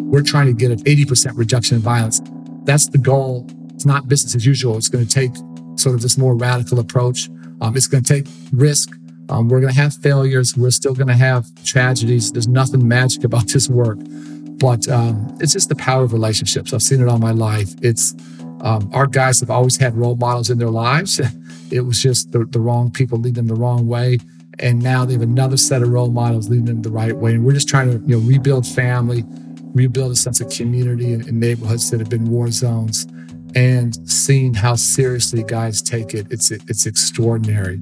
We're trying to get an 80% reduction in violence. That's the goal. It's not business as usual. It's going to take sort of this more radical approach. It's going to take risk. We're going to have failures. We're still going to have tragedies. There's nothing magic about this work, but it's just the power of relationships. I've seen it all my life. It's our guys have always had role models in their lives. It was just the wrong people leading them the wrong way. And now they have another set of role models leading them the right way. And we're just trying to rebuild family, rebuild a sense of community in neighborhoods that have been war zones, and seeing how seriously guys take it. It's extraordinary.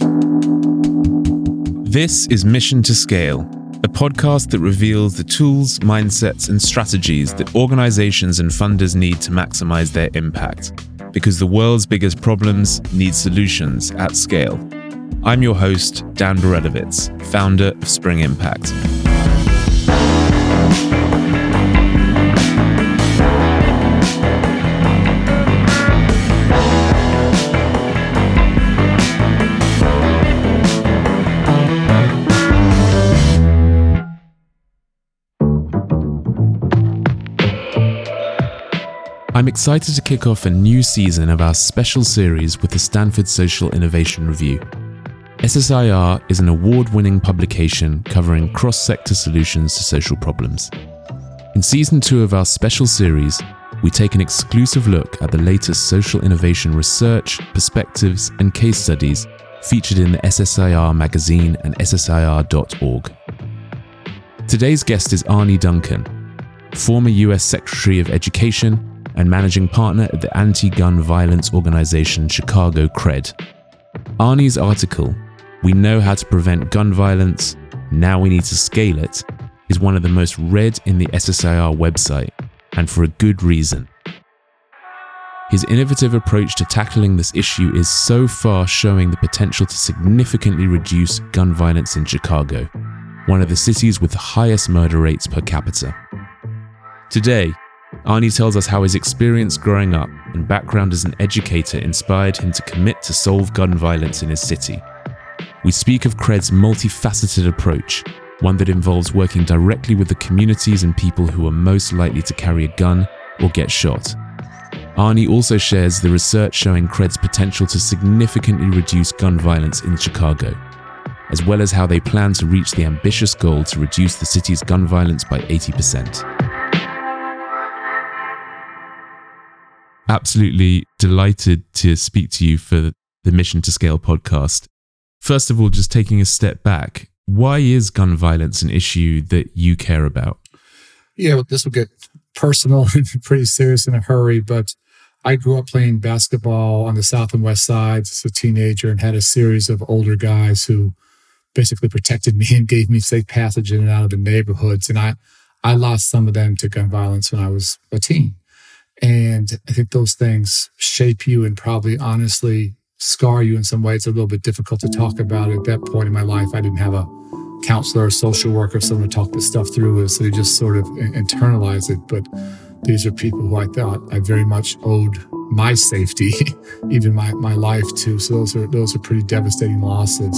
This is Mission to Scale, a podcast that reveals the tools, mindsets, and strategies that organizations and funders need to maximize their impact, because the world's biggest problems need solutions at scale. I'm your host, Dan Beredovitz, founder of Spring Impact. I'm excited to kick off a new season of our special series with the Stanford Social Innovation Review. SSIR is an award-winning publication covering cross-sector solutions to social problems. In Season 2 of our special series, we take an exclusive look at the latest social innovation research, perspectives, and case studies featured in the SSIR magazine and ssir.org. Today's guest is Arne Duncan, former US Secretary of Education and managing partner at the anti-gun violence organization Chicago CRED. Arne's article, "We Know How to Prevent Gun Violence, Now We Need to Scale It," is one of the most read in the SSIR website, and for a good reason. His innovative approach to tackling this issue is so far showing the potential to significantly reduce gun violence in Chicago, one of the cities with the highest murder rates per capita. Today, Arne tells us how his experience growing up and background as an educator inspired him to commit to solve gun violence in his city. We speak of CRED's multifaceted approach, one that involves working directly with the communities and people who are most likely to carry a gun or get shot. Arne also shares the research showing CRED's potential to significantly reduce gun violence in Chicago, as well as how they plan to reach the ambitious goal to reduce the city's gun violence by 80%. Absolutely delighted to speak to you for the Mission to Scale podcast. First of all, just taking a step back, why is gun violence an issue that you care about? Yeah, well, this will get personal and pretty serious in a hurry, but I grew up playing basketball on the South and West Sides as a teenager and had a series of older guys who basically protected me and gave me safe passage in and out of the neighborhoods. And I lost some of them to gun violence when I was a teen. And I think those things shape you and probably honestly scar you in some way. It's a little bit difficult to talk about. At that point in my life, I didn't have a counselor or social worker, someone to talk this stuff through with, so you just sort of internalize it. But these are people who I thought I very much owed my safety, even my life to. So those are pretty devastating losses.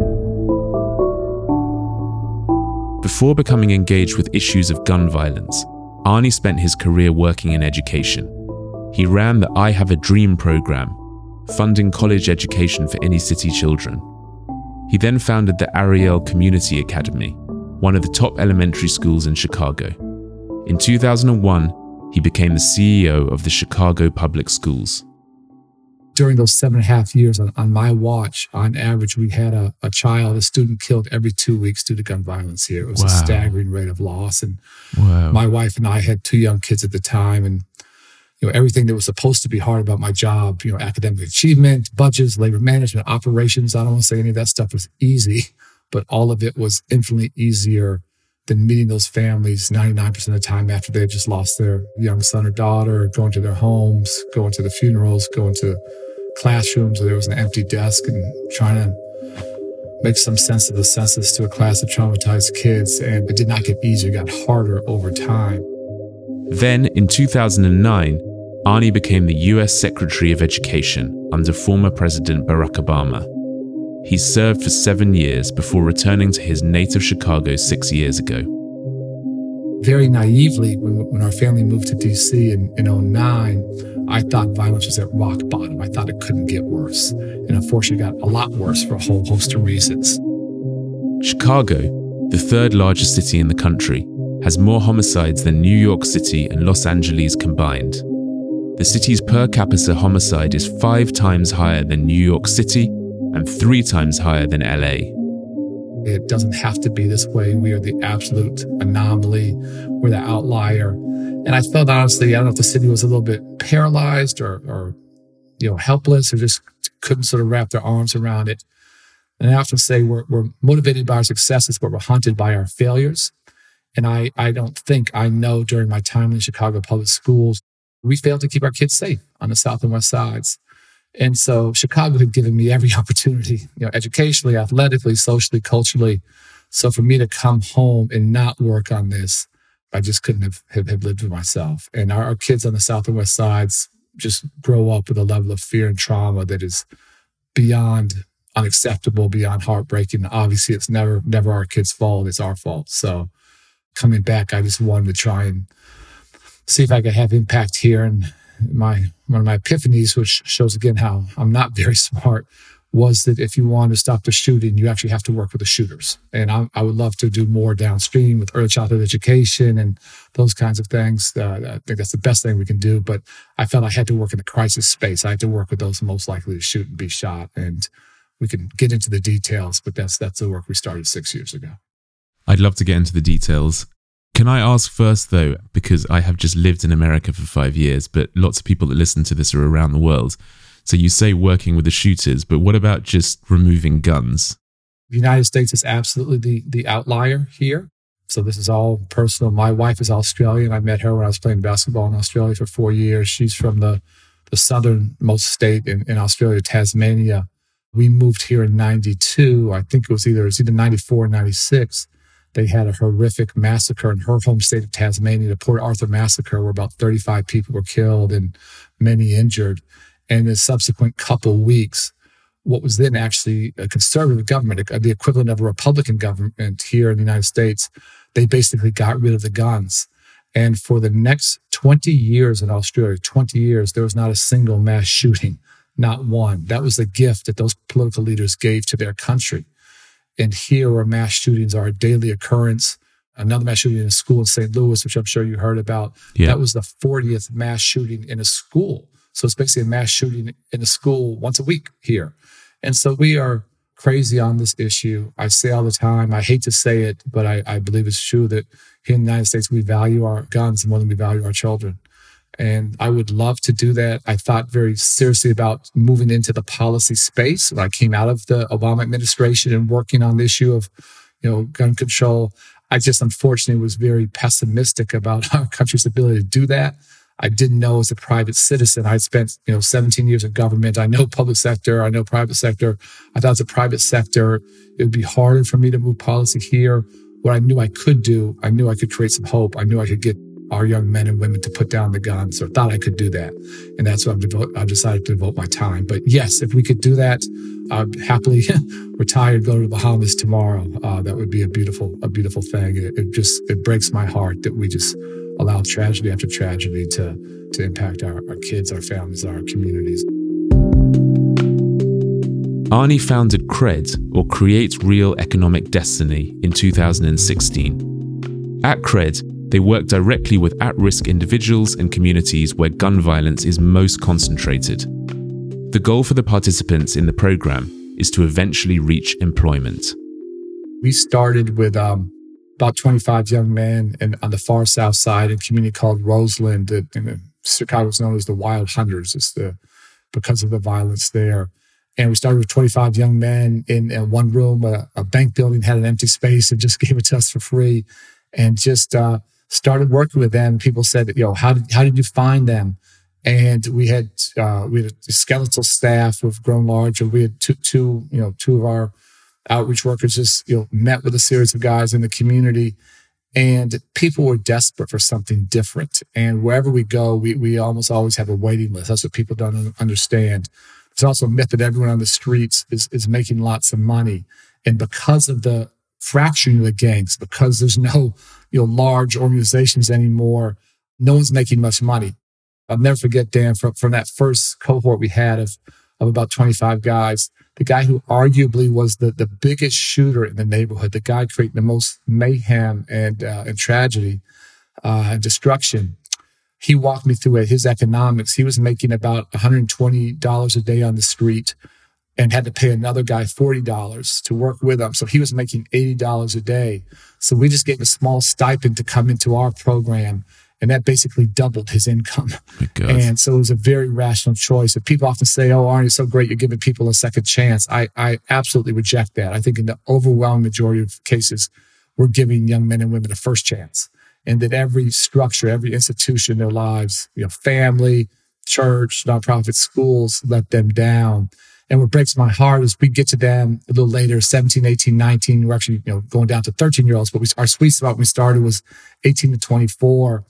Before becoming engaged with issues of gun violence, Arne spent his career working in education. He ran the I Have a Dream program, funding college education for inner city children. He then founded the Ariel Community Academy, one of the top elementary schools in Chicago. In 2001, he became the CEO of the Chicago Public Schools. During those 7.5 years on my watch, on average, we had a student killed every 2 weeks due to gun violence here. It was a staggering rate of loss. And my wife and I had 2 young kids at the time. And everything that was supposed to be hard about my job, academic achievement, budgets, labor management, operations, I don't want to say any of that stuff was easy, but all of it was infinitely easier than meeting those families 99% of the time after they had just lost their young son or daughter, going to their homes, going to the funerals, going to classrooms where there was an empty desk, and trying to make some sense of the census to a class of traumatized kids. And it did not get easier, it got harder over time. Then, in 2009, Arne became the US Secretary of Education under former President Barack Obama. He served for 7 years before returning to his native Chicago 6 years ago. very naively, when our family moved to DC in 2009, I thought violence was at rock bottom. I thought it couldn't get worse. And unfortunately, it got a lot worse for a whole host of reasons. Chicago, the third largest city in the country, has more homicides than New York City and Los Angeles combined. The city's per capita homicide is 5 times higher than New York City and 3 times higher than LA. It doesn't have to be this way. We are the absolute anomaly. We're the outlier. And I felt, honestly, I don't know if the city was a little bit paralyzed or helpless, or just couldn't sort of wrap their arms around it. And I often say we're motivated by our successes, but we're haunted by our failures. And I know during my time in the Chicago public schools, we failed to keep our kids safe on the South and West sides. And so Chicago had given me every opportunity, educationally, athletically, socially, culturally. So for me to come home and not work on this, I just couldn't have lived with myself. And our kids on the South and West sides just grow up with a level of fear and trauma that is beyond unacceptable, beyond heartbreaking. Obviously, it's never our kids' fault. It's our fault. So coming back, I just wanted to try and see if I could have impact here. And one of my epiphanies, which shows again how I'm not very smart, was that if you want to stop the shooting, you actually have to work with the shooters. And I would love to do more downstream with early childhood education and those kinds of things. I think that's the best thing we can do. But I felt I had to work in the crisis space. I had to work with those most likely to shoot and be shot. And we can get into the details, but that's the work we started 6 years ago. I'd love to get into the details. Can I ask first, though, because I have just lived in America for 5 years, but lots of people that listen to this are around the world. So you say working with the shooters, but what about just removing guns? The United States is absolutely the outlier here. So this is all personal. My wife is Australian. I met her when I was playing basketball in Australia for 4 years. She's from the southernmost state in Australia, Tasmania. We moved here in 92. I think it was either 94 or 96. They had a horrific massacre in her home state of Tasmania, the Port Arthur massacre, where about 35 people were killed and many injured. And in the subsequent couple weeks, what was then actually a conservative government, the equivalent of a Republican government here in the United States, they basically got rid of the guns. And for the next 20 years in Australia, 20 years, there was not a single mass shooting, not one. That was the gift that those political leaders gave to their country. And here, where mass shootings are a daily occurrence, another mass shooting in a school in St. Louis, which I'm sure you heard about, that was the 40th mass shooting in a school. So it's basically a mass shooting in a school once a week here. And so we are crazy on this issue. I say all the time, I hate to say it, but I believe it's true that here in the United States, we value our guns more than we value our children. And I would love to do that. I thought very seriously about moving into the policy space. When I came out of the Obama administration and working on the issue of, gun control, I just unfortunately was very pessimistic about our country's ability to do that. I didn't know as a private citizen. I spent, 17 years in government. I know public sector. I know private sector. I thought as a private sector, it would be harder for me to move policy here. What I knew I could do, I knew I could create some hope. I knew I could get our young men and women to put down the guns, or thought I could do that. And that's what I've decided to devote my time. But yes, if we could do that, I'd happily retire, go to the Bahamas tomorrow. That would be a beautiful thing. It breaks my heart that we just allow tragedy after tragedy to impact our kids, our families, our communities. Arnie founded CRED, or Create Real Economic Destiny, in 2016. At CRED, they work directly with at-risk individuals and communities where gun violence is most concentrated. The goal for the participants in the program is to eventually reach employment. We started with about 25 young men on the far south side, in a community called Roseland. Chicago is known as the Wild Hunters. It's because of the violence there. And we started with 25 young men in one room. A bank building had an empty space and just gave it to us for free, and just started working with them. People said, how did you find them? And we had a skeletal staff who've grown larger. We had two of our outreach workers just met with a series of guys in the community, and people were desperate for something different. And wherever we go, we almost always have a waiting list. That's what people don't understand. There's also a myth that everyone on the streets is making lots of money. And because of the fracturing of the gangs because there's no, large organizations anymore. No one's making much money. I'll never forget, Dan, from that first cohort we had of about 25 guys, the guy who arguably was the biggest shooter in the neighborhood, the guy creating the most mayhem and tragedy and destruction. He walked me through his economics. He was making about $120 a day on the street and had to pay another guy $40 to work with him. So he was making $80 a day. So we just gave a small stipend to come into our program, and that basically doubled his income. And so it was a very rational choice. And people often say, oh, Arnie, it's so great you're giving people a second chance. I absolutely reject that. I think in the overwhelming majority of cases, we're giving young men and women a first chance. And that every structure, every institution in their lives, family, church, nonprofit, schools, let them down. And what breaks my heart is we get to them a little later, 17, 18, 19. We're actually going down to 13-year-olds, but our sweet spot when we started was 18 to 24.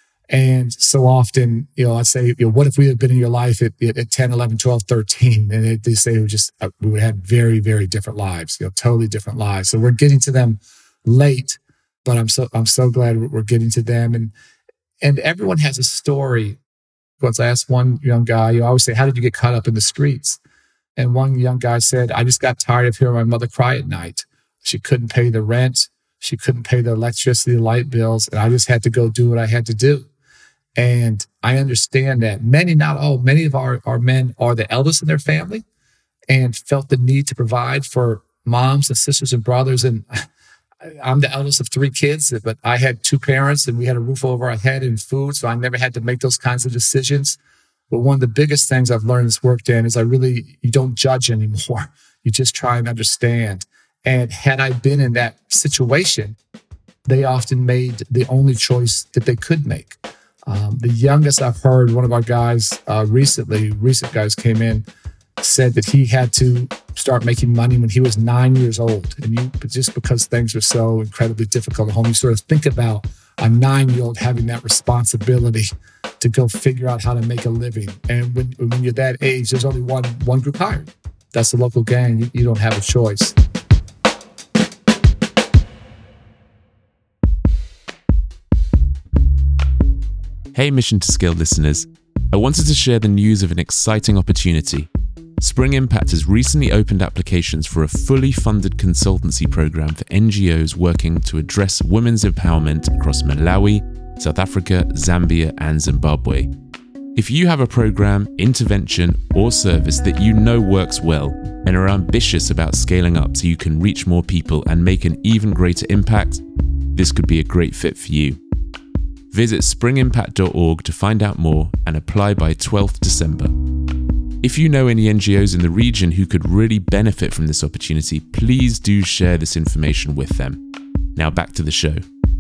And so often, I'd say, what if we had been in your life at 10, 11, 12, 13? And they say we would have very, very different lives, totally different lives. So we're getting to them late, but I'm so glad we're getting to them. And everyone has a story. Once I asked one young guy, I always say, how did you get caught up in the streets? And one young guy said, I just got tired of hearing my mother cry at night. She couldn't pay the rent. She couldn't pay the electricity, the light bills. And I just had to go do what I had to do. And I understand that many, not all, many of our men are the eldest in their family and felt the need to provide for moms and sisters and brothers. And I'm the eldest of 3 kids, but I had 2 parents and we had a roof over our head and food. So I never had to make those kinds of decisions. But one of the biggest things I've learned in this work, Dan, is you don't judge anymore. You just try and understand. And had I been in that situation, they often made the only choice that they could make. The youngest I've heard, one of our guys recent guys came in, said that he had to start making money when he was 9 years old. And just because things were so incredibly difficult at home, you sort of think about a 9-year-old having that responsibility to go figure out how to make a living. And when you're that age, there's only one group hired. That's the local gang. You don't have a choice. Hey, Mission to Scale listeners. I wanted to share the news of an exciting opportunity. Spring Impact has recently opened applications for a fully funded consultancy program for NGOs working to address women's empowerment across Malawi, South Africa, Zambia, and Zimbabwe. If you have a program, intervention, or service that you know works well and are ambitious about scaling up so you can reach more people and make an even greater impact, this could be a great fit for you. Visit springimpact.org to find out more and apply by 12th December. If you know any NGOs in the region who could really benefit from this opportunity, please do share this information with them. Now back to the show.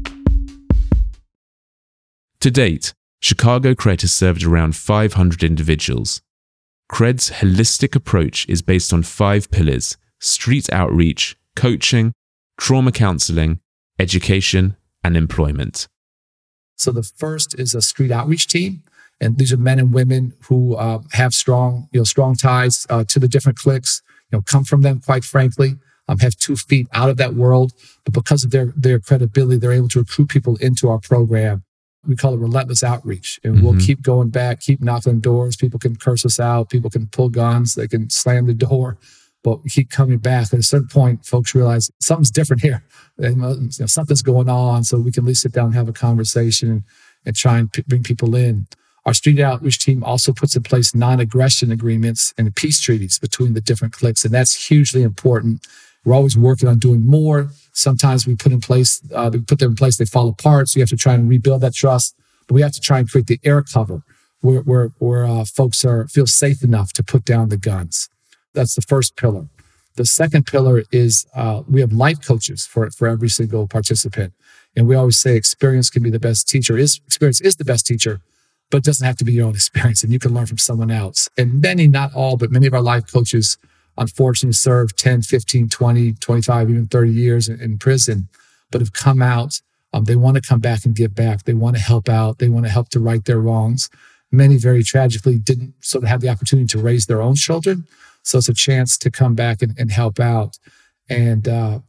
To date, Chicago Cred has served around 500 individuals. Cred's holistic approach is based on 5 pillars: street outreach, coaching, trauma counseling, education, and employment. So the first is a street outreach team. And these are men and women who have strong ties to the different cliques, come from them, quite frankly, have 2 feet out of that world. But because of their credibility, they're able to recruit people into our program. We call it relentless outreach. And we'll keep going back, keep knocking on doors. People can curse us out. People can pull guns. They can slam the door. But we keep coming back. At a certain point, folks realize something's different here. Something's going on. So we can at least sit down and have a conversation and try and bring people in. Our street outreach team also puts in place non-aggression agreements and peace treaties between the different cliques, and that's hugely important. We're always working on doing more. Sometimes we put them in place, they fall apart, so you have to try and rebuild that trust. But we have to try and create the air cover where folks feel safe enough to put down the guns. That's the first pillar. The second pillar is we have life coaches for every single participant, and we always say experience can be the best teacher. Experience is the best teacher. But it doesn't have to be your own experience, and you can learn from someone else. And many, not all, but many of our life coaches, unfortunately, served 10, 15, 20, 25, even 30 years in prison, but have come out. They want to come back and give back. They want to help out. They want to help to right their wrongs. Many, very tragically, didn't sort of have the opportunity to raise their own children. So it's a chance to come back and help out. And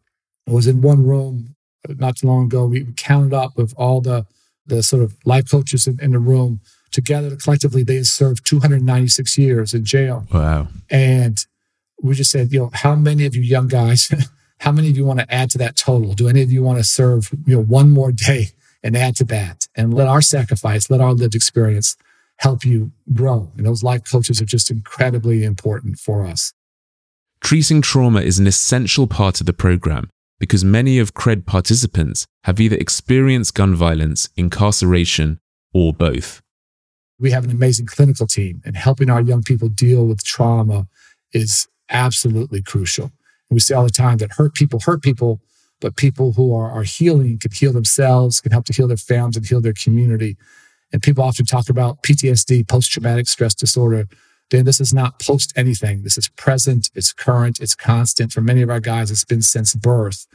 I was in one room not too long ago. We counted up with all the sort of life coaches in the room. Together, collectively, they had served 296 years in jail. Wow. And we just said, how many of you young guys, how many of you want to add to that total? Do any of you want to serve, one more day and add to that? And let our sacrifice, let our lived experience help you grow. And those life coaches are just incredibly important for us. Treating trauma is an essential part of the program because many of CRED participants have either experienced gun violence, incarceration, or both. We have an amazing clinical team, and helping our young people deal with trauma is absolutely crucial. And we say all the time that hurt people, but people who are healing can heal themselves, can help to heal their families and heal their community. And people often talk about PTSD, post-traumatic stress disorder. Dan, this is not post anything. This is present, it's current, it's constant. For many of our guys, it's been since birth.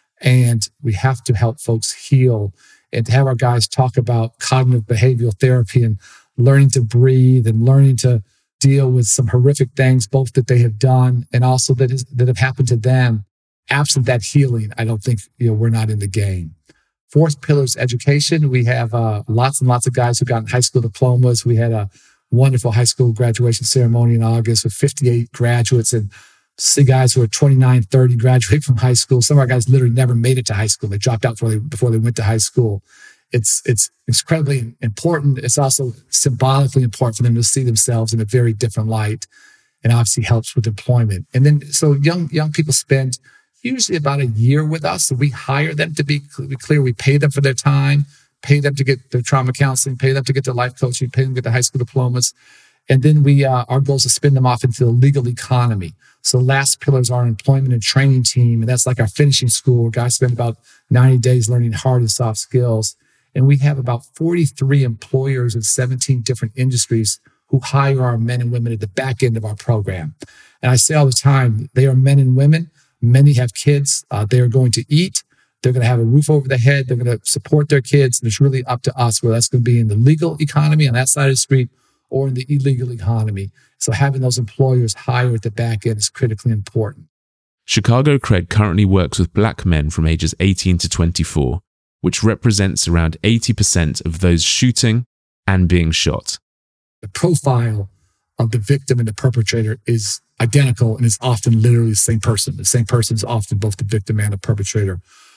And we have to help folks heal and to have our guys talk about cognitive behavioral therapy and learning to breathe and learning to deal with some horrific things, both that they have done and also that have happened to them. Absent that healing, I don't think we're not in the game. Fourth pillar is education. We have lots and lots of guys who got high school diplomas. We had a wonderful high school graduation ceremony in August with 58 graduates, and see guys who are 29, 30 graduate from high school. Some of our guys literally never made it to high school. They dropped out before they went to high school. It's incredibly important. It's also symbolically important for them to see themselves in a very different light, and obviously helps with employment. And then, so young people spend usually about a year with us. So we hire them, to be clear. We pay them for their time, pay them to get their trauma counseling, pay them to get their life coaching, pay them to get their high school diplomas. And then our goal is to spin them off into the legal economy. So last pillar is our employment and training team. And that's like our finishing school where guys spend about 90 days learning hard and soft skills. And we have about 43 employers in 17 different industries who hire our men and women at the back end of our program. And I say all the time, they are men and women. Many have kids. They are going to eat. They're going to have a roof over their head. They're going to support their kids. And it's really up to us whether that's going to be in the legal economy on that side of the street or in the illegal economy. So having those employers hire at the back end is critically important. Chicago CRED currently works with Black men from ages 18 to 24, which represents around 80% of those shooting and being shot. The profile of the victim and the perpetrator is identical, and it's often literally the same person. The same person is often both the victim and the perpetrator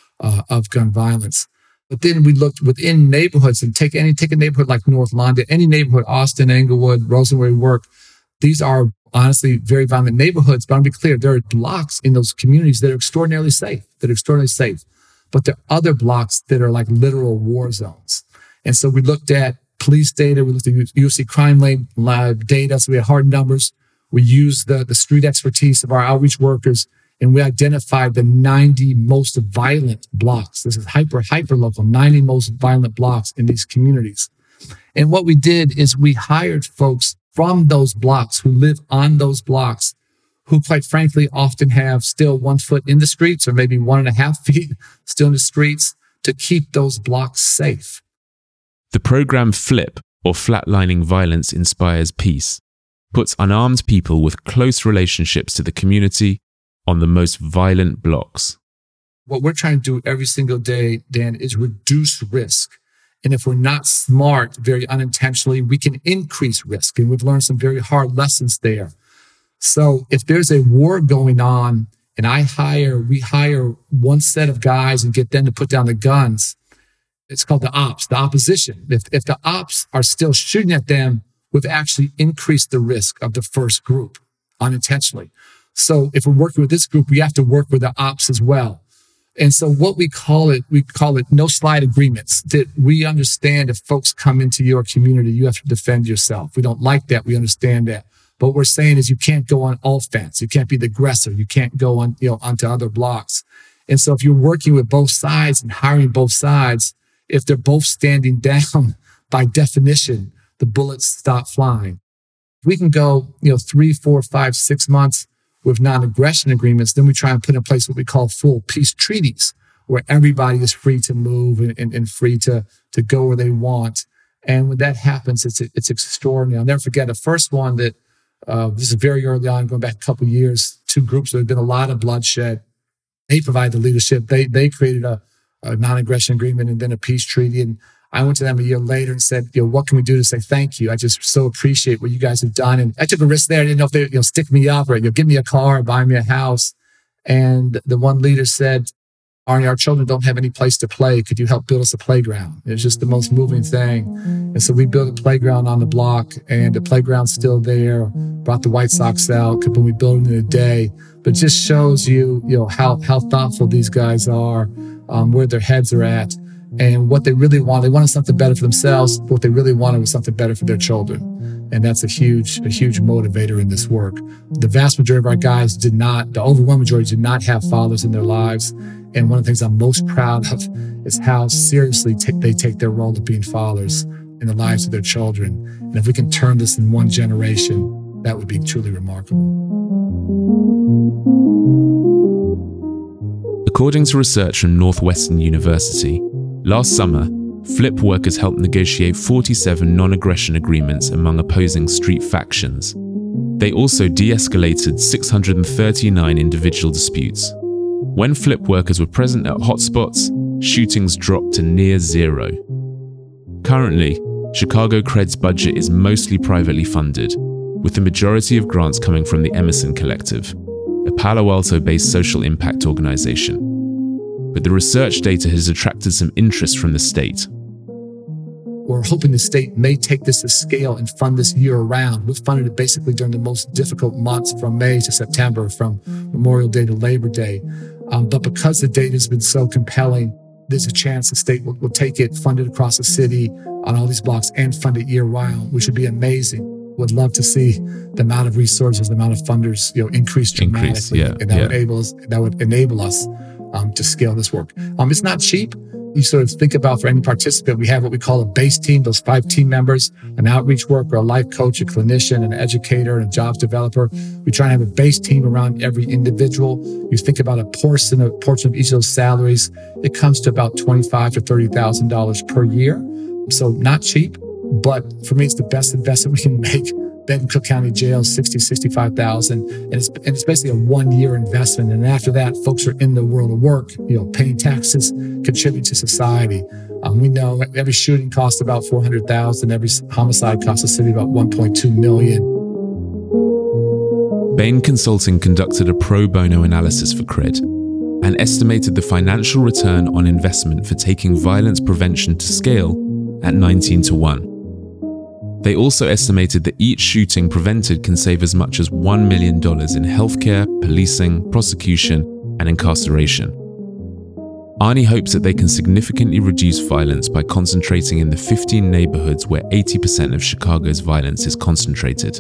of gun violence. But then we looked within neighborhoods, and take a neighborhood like North London, any neighborhood, Austin, Englewood, Rosenberry, Work. These are honestly very violent neighborhoods, but I'll be clear, there are blocks in those communities that are extraordinarily safe, But there are other blocks that are like literal war zones. And so we looked at police data, we looked at UFC crime lab data, so we had hard numbers. We used the street expertise of our outreach workers, and we identified the 90 most violent blocks. This is hyper local, 90 most violent blocks in these communities. And what we did is we hired folks from those blocks who live on those blocks, who quite frankly often have still 1 foot in the streets or maybe 1.5 feet still in the streets, to keep those blocks safe. The program FLIP, or Flatlining Violence Inspires Peace, puts unarmed people with close relationships to the community on the most violent blocks. What we're trying to do every single day, Dan, is reduce risk. And if we're not smart, very unintentionally, we can increase risk. And we've learned some very hard lessons there. So if there's a war going on and we hire one set of guys and get them to put down the guns, it's called the ops, the opposition. If the ops are still shooting at them, we've actually increased the risk of the first group unintentionally. So if we're working with this group, we have to work with the ops as well. And so what we call it no slide agreements, that we understand if folks come into your community, you have to defend yourself. We don't like that. We understand that. But what we're saying is you can't go on offense. You can't be the aggressor. You can't go on, onto other blocks. And so if you're working with both sides and hiring both sides, if they're both standing down, by definition, the bullets stop flying. We can go, 3, 4, 5, 6 months with non-aggression agreements. Then we try and put in place what we call full peace treaties, where everybody is free to move and free to go where they want. And when that happens, it's extraordinary. I'll never forget the first one that, this is very early on, going back a couple of years, 2 groups. There had been a lot of bloodshed. They provide the leadership. They created a non-aggression agreement and then a peace treaty. And I went to them a year later and said, what can we do to say thank you? I just so appreciate what you guys have done. And I took a risk there. I didn't know if they stick me up or give me a car or buy me a house. And the one leader said, Arnie, our children don't have any place to play. Could you help build us a playground? It was just the most moving thing. And so we built a playground on the block, and the playground's still there. Brought the White Sox out, could we build it in a day. But it just shows you, how thoughtful these guys are, where their heads are at, and what they really want. They wanted something better for themselves, but what they really wanted was something better for their children. And that's a huge motivator in this work. The vast majority of our guys the overwhelming majority did not have fathers in their lives. And one of the things I'm most proud of is how seriously they take their role of being fathers in the lives of their children. And if we can turn this in one generation, that would be truly remarkable. According to research from Northwestern University, last summer, FLIP workers helped negotiate 47 non-aggression agreements among opposing street factions. They also de-escalated 639 individual disputes. When FLIP workers were present at hotspots, shootings dropped to near zero. Currently, Chicago Cred's budget is mostly privately funded, with the majority of grants coming from the Emerson Collective, a Palo Alto-based social impact organization. But the research data has attracted some interest from the state. We're hoping the state may take this to scale and fund this year-round. We've funded it basically during the most difficult months from May to September, from Memorial Day to Labor Day. But because the data has been so compelling, there's a chance the state will take it, fund it across the city on all these blocks, and fund it year-round, which would be amazing. Would love to see the amount of resources, the amount of funders, increase dramatically, and that would enable us to scale this work. It's not cheap. You sort of think about, for any participant, we have what we call a base team, those 5 team members, an outreach worker, a life coach, a clinician, an educator, and a jobs developer. We try to have a base team around every individual. You think about a portion of each of those salaries, it comes to about $25,000 to $30,000 per year. So not cheap, but for me, it's the best investment we can make. Benton Cook County Jail, $65,000, and it's basically a 1-year investment. And after that, folks are in the world of work, paying taxes, contribute to society. We know every shooting costs about $400,000. Every homicide costs the city about $1.2 million. Bain Consulting conducted a pro bono analysis for CRED and estimated the financial return on investment for taking violence prevention to scale at 19-1. They also estimated that each shooting prevented can save as much as $1 million in healthcare, policing, prosecution, and incarceration. Arnie hopes that they can significantly reduce violence by concentrating in the 15 neighborhoods where 80% of Chicago's violence is concentrated.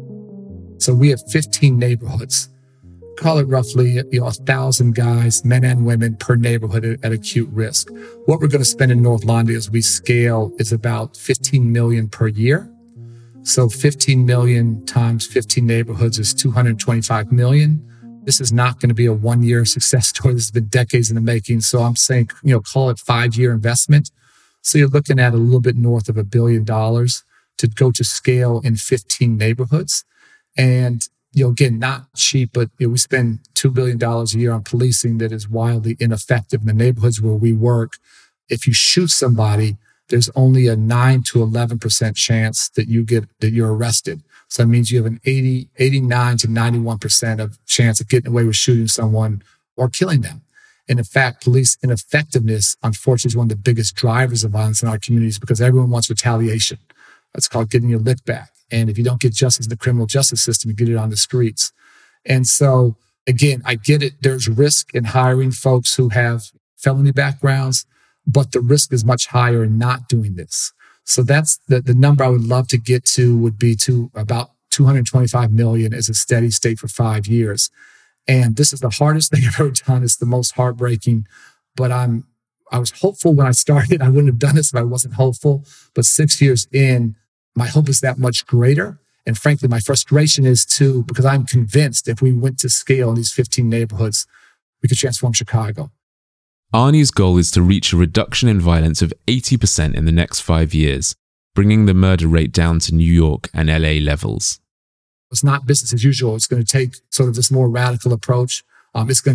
So we have 15 neighborhoods. Call it roughly 1,000 guys, men and women, per neighborhood at acute risk. What we're going to spend in North London as we scale is about $15 million per year. So 15 million times 15 neighborhoods is $225 million. This is not going to be a 1-year success story. This has been decades in the making. So I'm saying, call it 5-year investment. So you're looking at a little bit north of $1 billion to go to scale in 15 neighborhoods. And again, not cheap, but we spend $2 billion a year on policing that is wildly ineffective in the neighborhoods where we work. If you shoot somebody, there's only a 9 to 11% chance that you're arrested. So that means you have an 89 to 91% of chance of getting away with shooting someone or killing them. And in fact, police ineffectiveness, unfortunately, is one of the biggest drivers of violence in our communities because everyone wants retaliation. It's called getting your lick back. And if you don't get justice in the criminal justice system, you get it on the streets. And so, again, I get it. There's risk in hiring folks who have felony backgrounds, but the risk is much higher in not doing this. So that's the number I would love to get to would be to about $225 million as a steady state for 5 years. And this is the hardest thing I've ever done. It's the most heartbreaking, but I was hopeful when I started. I wouldn't have done this if I wasn't hopeful. But 6 years in, my hope is that much greater. And frankly, my frustration is too, because I'm convinced if we went to scale in these 15 neighborhoods, we could transform Chicago. Arnie's goal is to reach a reduction in violence of 80% in the next 5 years, bringing the murder rate down to New York and LA levels. It's not business as usual. It's going to take sort of this more radical approach. It's going to take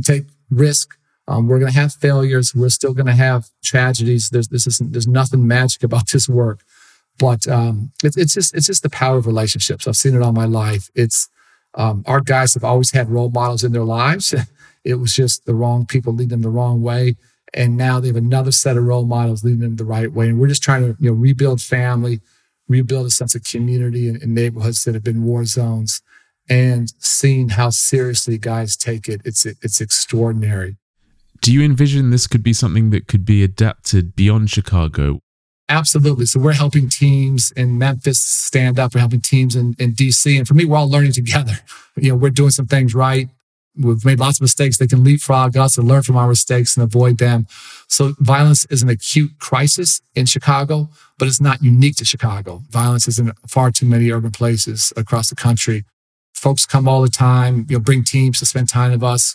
risk. We're going to have failures. We're still going to have tragedies. There's nothing magic about this work, but it's just the power of relationships. I've seen it all my life. It's our guys have always had role models in their lives. It was just the wrong people leading them the wrong way, and now they have another set of role models leading them the right way. And we're just trying to rebuild family, rebuild a sense of community in neighborhoods that have been war zones, and seeing how seriously guys take it. It's extraordinary. Do you envision this could be something that could be adapted beyond Chicago? Absolutely. So we're helping teams in Memphis stand up. We're helping teams in DC. And for me, we're all learning together. We're doing some things right. We've made lots of mistakes. They can leapfrog us and learn from our mistakes and avoid them. So violence is an acute crisis in Chicago, but it's not unique to Chicago. Violence is in far too many urban places across the country. Folks come all the time, bring teams to spend time with us.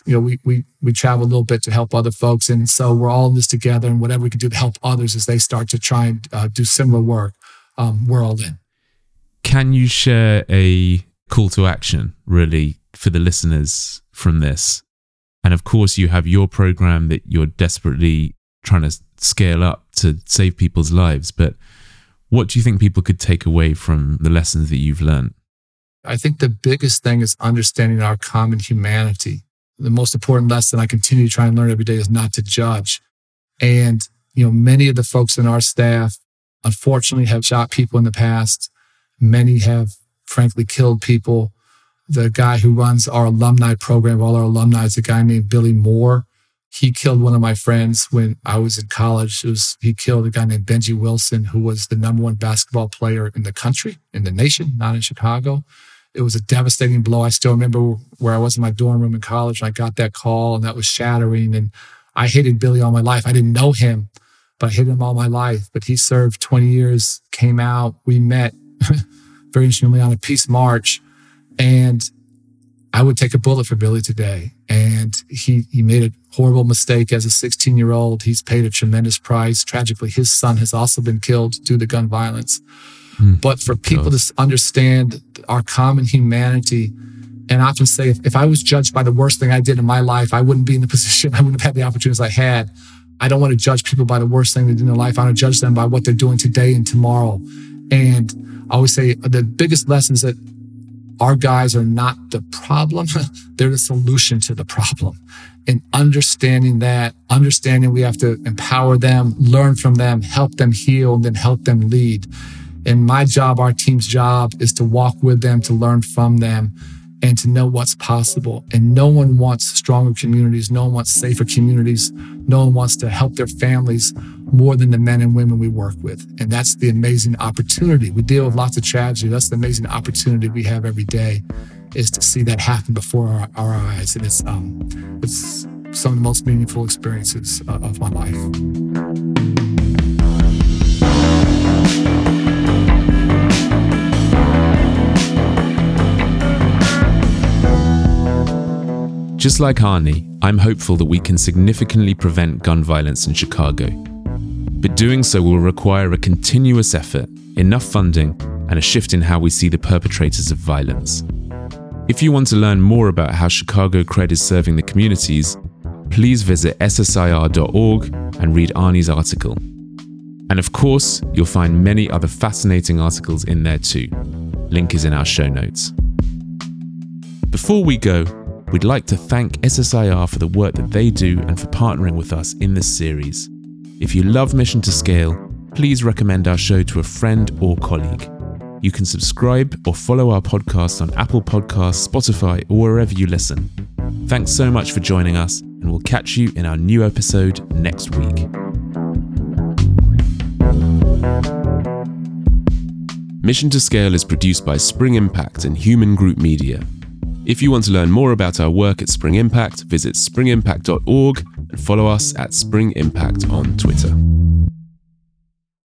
We travel a little bit to help other folks. And so we're all in this together, and whatever we can do to help others as they start to try and do similar work, we're all in. Can you share a call to action, really, for the listeners from this? And of course, you have your program that you're desperately trying to scale up to save people's lives. But what do you think people could take away from the lessons that you've learned? I think the biggest thing is understanding our common humanity. The most important lesson I continue to try and learn every day is not to judge. And, many of the folks in our staff, unfortunately, have shot people in the past. Many have, frankly, killed people. The guy who runs our alumni program, all our alumni, is a guy named Billy Moore. He killed one of my friends when I was in college. He killed a guy named Benji Wilson, who was the number one basketball player in the country, in the nation, not in Chicago. It was a devastating blow. I still remember where I was in my dorm room in college, and I got that call, and that was shattering. And I hated Billy all my life. I didn't know him, but I hated him all my life. But he served 20 years, came out. We met very interestingly on a peace march. And I would take a bullet for Billy today. And he made a horrible mistake as a 16-year-old. He's paid a tremendous price. Tragically, his son has also been killed due to gun violence. But for people to understand our common humanity, and I often say, if I was judged by the worst thing I did in my life, I wouldn't be in the position, I wouldn't have had the opportunities I had. I don't want to judge people by the worst thing they did in their life. I want to judge them by what they're doing today and tomorrow. And I always say the biggest lesson is that our guys are not the problem. They're the solution to the problem. And understanding we have to empower them, learn from them, help them heal, and then help them lead. And my job, our team's job, is to walk with them, to learn from them, and to know what's possible. And no one wants stronger communities. No one wants safer communities. No one wants to help their families more than the men and women we work with. And that's the amazing opportunity. We deal with lots of tragedy. That's the amazing opportunity we have every day, is to see that happen before our eyes. And it's some of the most meaningful experiences of my life. Just like Arnie, I'm hopeful that we can significantly prevent gun violence in Chicago. But doing so will require a continuous effort, enough funding, and a shift in how we see the perpetrators of violence. If you want to learn more about how Chicago Cred is serving the communities, please visit ssir.org and read Arnie's article. And of course, you'll find many other fascinating articles in there too. Link is in our show notes. Before we go, we'd like to thank SSIR for the work that they do and for partnering with us in this series. If you love Mission to Scale, please recommend our show to a friend or colleague. You can subscribe or follow our podcast on Apple Podcasts, Spotify, or wherever you listen. Thanks so much for joining us, and we'll catch you in our new episode next week. Mission to Scale is produced by Spring Impact and Human Group Media. If you want to learn more about our work at Spring Impact, visit springimpact.org and follow us at Spring Impact on Twitter.